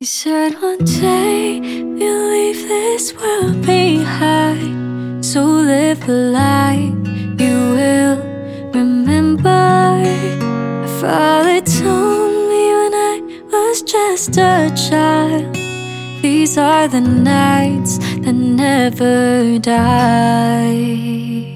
You said one day we'll leave this world behind, so live a life you will remember. My father told me when I was just a child, these are the nights that never die.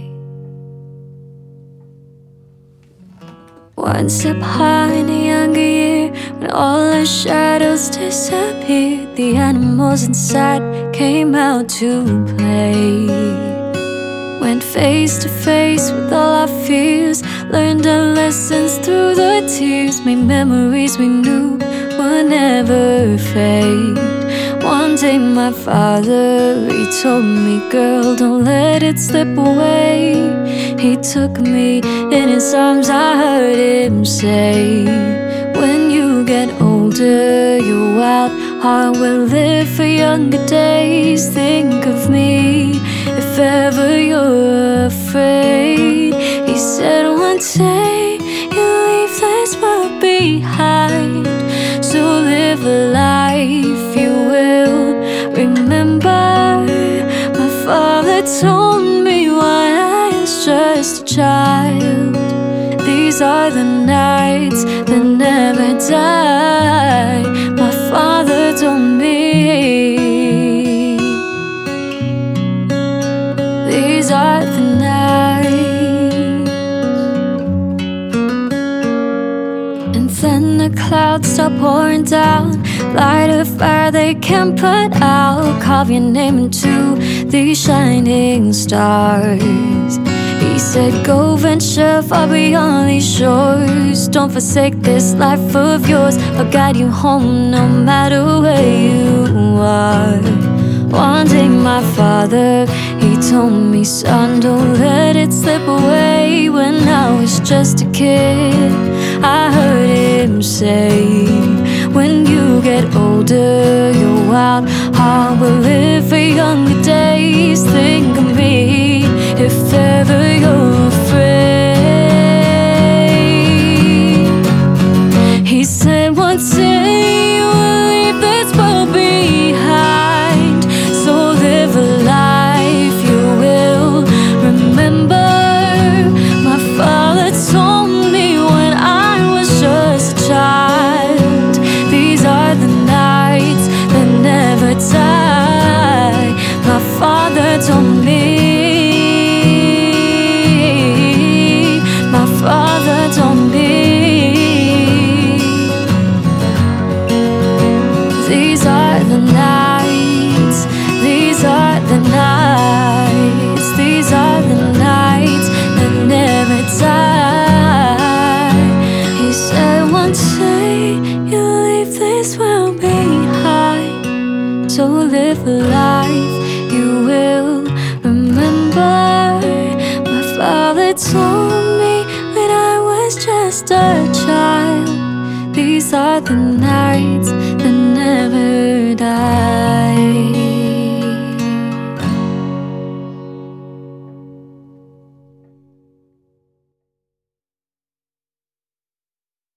Once upon a younger year, when all our shadows disappeared, the animals inside came out to play. Went face to face with all our fears, learned our lessons through the tears, made memories we knew would never fade. One day my father, he told me, girl, don't let it slip away. He took me in his arms, I heard him say, when you get older, your wild heart will live for younger days. Think of me if ever you're afraid. He said one day you'll leave this world behind, so live a life you will remember. My father told me when I was just a child, these are the nights that never die. My father told me, these are the nights. And then the clouds start pouring down, light a fire they can't put out, carve your name into these shining stars. He said, go venture far beyond these shores, don't forsake this life of yours, I'll guide you home no matter where you are. One day my father, he told me, son, don't let it slip away. When I was just a kid, I heard him say, when you get older, your wild heart will live for younger days. Think of me if ever you're afraid. He said one day you will leave this world behind, so live a life you will remember. My father told me when I was just a child, these are the nights that never die. My father told me, my father told me, these are the nights, these are the nights, these are the nights that never die. He said one day you'll leave this world behind, so live a life you will remember. My father told me when I was just a child, these are the nights that never